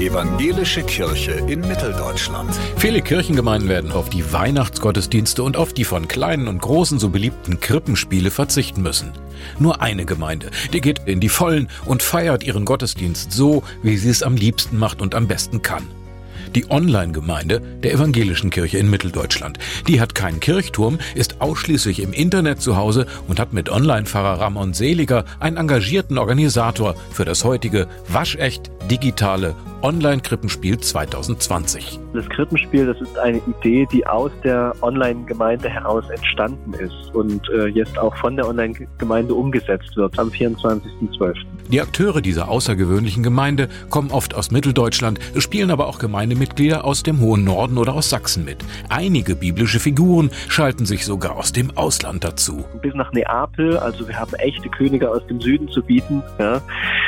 Evangelische Kirche in Mitteldeutschland. Viele Kirchengemeinden werden auf die Weihnachtsgottesdienste und auf die von Kleinen und Großen so beliebten Krippenspiele verzichten müssen. Nur eine Gemeinde, die geht in die Vollen und feiert ihren Gottesdienst so, wie sie es am liebsten macht und am besten kann. Die Online-Gemeinde der Evangelischen Kirche in Mitteldeutschland. Die hat keinen Kirchturm, ist ausschließlich im Internet zu Hause und hat mit Online-Pfarrer Ramon Seliger einen engagierten Organisator für das heutige waschecht digitale Online-Krippenspiel 2020. Das Krippenspiel, das ist eine Idee, die aus der Online-Gemeinde heraus entstanden ist und jetzt auch von der Online-Gemeinde umgesetzt wird am 24.12. Die Akteure dieser außergewöhnlichen Gemeinde kommen oft aus Mitteldeutschland, spielen aber auch Gemeindemitglieder aus dem hohen Norden oder aus Sachsen mit. Einige biblische Figuren schalten sich sogar aus dem Ausland dazu. Bis nach Neapel, also wir haben echte Könige aus dem Süden zu bieten. Ja.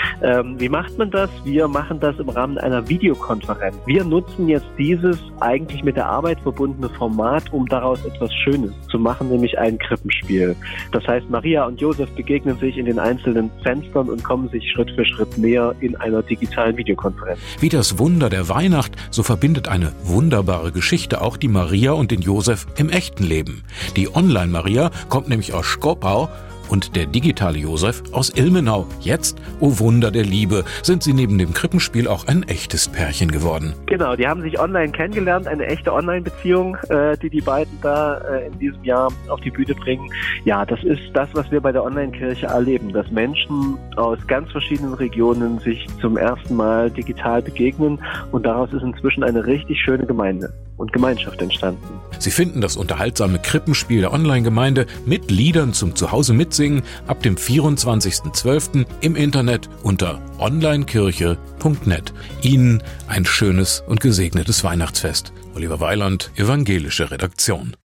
Wie macht man das? Wir machen das im Rahmen einer Videokonferenz. Wir nutzen jetzt dieses eigentlich mit der Arbeit verbundene Format, um daraus etwas Schönes zu machen, nämlich ein Krippenspiel. Das heißt, Maria und Josef begegnen sich in den einzelnen Fenstern und kommen sich Schritt für Schritt näher in einer digitalen Videokonferenz. Wie das Wunder der Weihnacht, so verbindet eine wunderbare Geschichte auch die Maria und den Josef im echten Leben. Die Online-Maria kommt nämlich aus Schkopau und der digitale Josef aus Ilmenau. Jetzt, oh Wunder der Liebe, sind sie neben dem Krippenspiel auch ein echtes Pärchen geworden. Genau, die haben sich online kennengelernt, eine echte Online-Beziehung, die beiden da in diesem Jahr auf die Bühne bringen. Ja, das ist das, was wir bei der Online-Kirche erleben, dass Menschen aus ganz verschiedenen Regionen sich zum ersten Mal digital begegnen und daraus ist inzwischen eine richtig schöne Gemeinde und Gemeinschaft entstanden. Sie finden das unterhaltsame Krippenspiel der Online-Gemeinde mit Liedern zum Zuhause mitsingen ab dem 24.12. im Internet unter onlinekirche.net. Ihnen ein schönes und gesegnetes Weihnachtsfest. Oliver Weiland, Evangelische Redaktion.